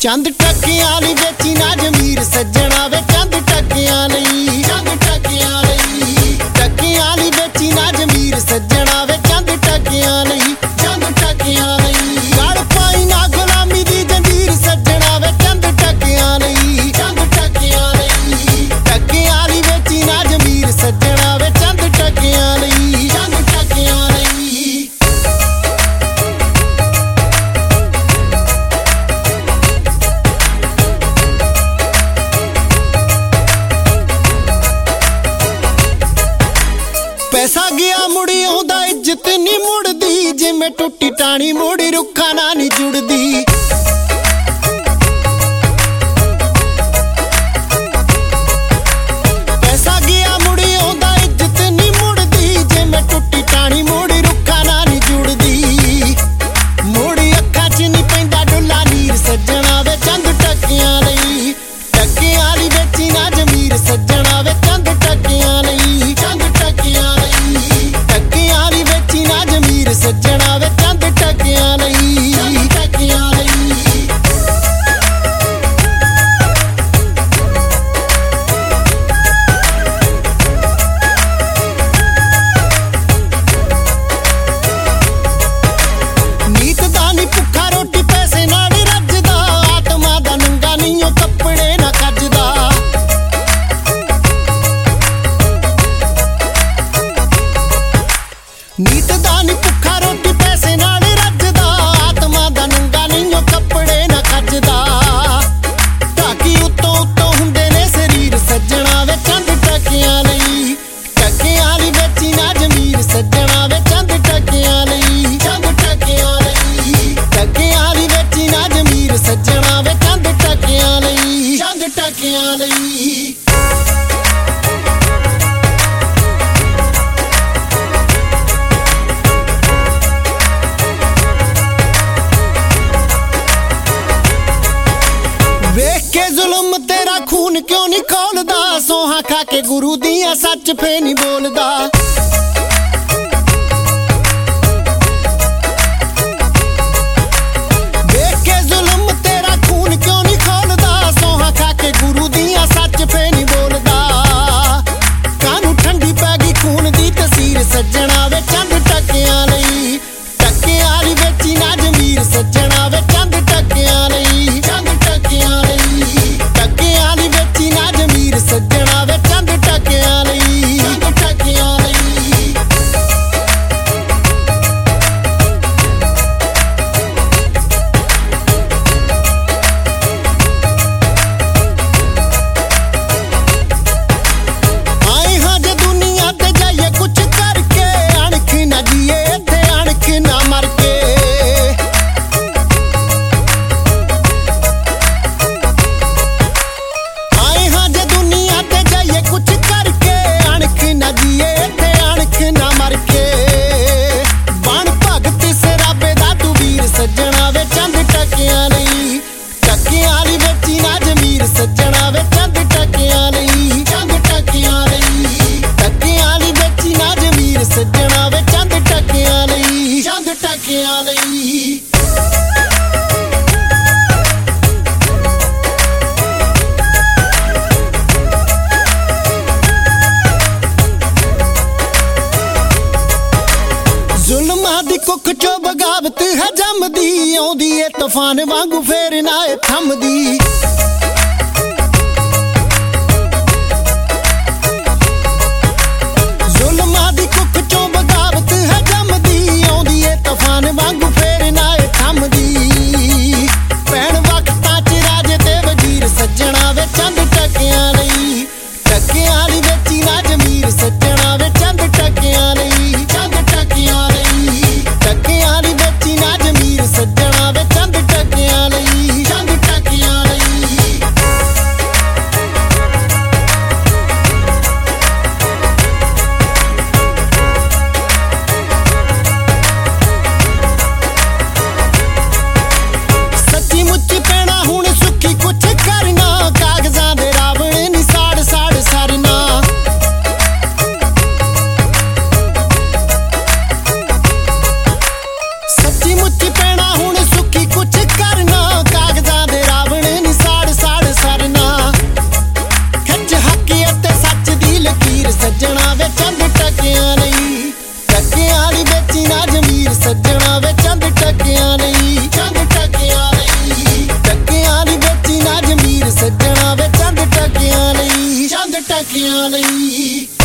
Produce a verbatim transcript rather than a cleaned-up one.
चंद टकियां लई बेची ना जमीर सज्जणा वे चंद टकियां लई चंद टकियां लई टकियां लई बेची ना जमीर सज्जणा वे चंद टकियां लई चंद टकियां लई गल पाई ना गुलामी दी जंजीर सज्जणा वे चंद टकियां लई चंद टकियां लई टकियां लई बेची ना जमीर सज्जणा वे चंद टकियां लई चंद टकियां लई पैसा गया मुड़ी आउंदा इज्जत नहीं मुड़दी जिवें टुटी टाणी मुड़ी रुखा ना नहीं जुड़दी पैसा गया मुड़ी आउंदा इज्जत नहीं मुड़दी जिवें टुटी टाणी मुड़ी रुखा ना नहीं जुड़दी मुड़ी अखां च नहीं पैंदा डुल्ला नीर सज्जणा वे चंद टकियां लई टकियां लई बेची ना जमीर सज्जणा वे चंद टकियां लई चंद टकियां सज्जणा वे चंद टकियां लई चंद टकियां लई नीत दा नी भुखा रोटी पैसे नाल रजदा आत्मा दा नंगा नहीं ओ कपड़े ना खजदा नीत दा नी भुखा रोटी पैसे नाल रजदा आत्मा दा नंगा नहीं ओ कपड़े ना खजदा ढाकी उत्तों उत्तों हुंदे ने शरीर सज्जणा वे चंद टकियां लई टकियां लई बेची ना जमीर सज्जणा वे चंद टकियां लई चंद टकियां लई टकियां लई बेची ना जमीर सज्जणा वे चंद टकियां लई चंद टकियां लई जुल्म तेरा खून क्यों नहीं खोलदा सोहा खा के गुरु दियां सच फे नहीं बोलदा देख के जुल्म तेरा खून क्यों नहीं खोलदा सोहा खा के गुरु दियां सच फे नहीं बोलदा कानू ठंडी पै गई खून दी तसीर सज्जणा वे चंद टकियां लई टकियां लई बेची ना जमीर सज्जणा वे चंद टकियां लई चंद टकियां लई टकियां लई बेची ना जमीर सज्जणा वे चंद टकियां लई चंद टकियां लई आए हां जे दुनिया ते जाइए कुछ करके अणख ना जिए इत्थे अणख ना मर के कुछ करके अणख ना जिए इत्थे अणख ना मर के बन भगत सराबे दा तू वीर सज्जणा वे चंद टकियां लई टकियां लई बेची ना जमीर सज्जणा वे चंद टकियां लई चंद टकियां लई टकियां लई बेची ना जमीर सज्जणा वे चंद टकियां लई चंद टकियां लई जुल्मां दी कुख चो बगावत है जमदी आउंदी ए तूफान वांगू फेर ना ए थमदी जुल्मां दी कुख चो बगावत है जमदी आउंदी ए तूफान वांगू फेर ना ए थमदी पैण वक्तां च राजे ते वजीर सज्जणा वे चंद टकियां लई टकियां लई बेची ना जमीर सज्जणा वे चंद टकियां लई चंद टकियां लई टकियां लई बेची ना जमीर सज्जणा वे चंद टकियां लई चंद टकियां लई सच्ची मुच्ची पैणा हुण सुखी कुछ करना कागजां दे रावण ਸਿੱਖਿਆ ਲਈ।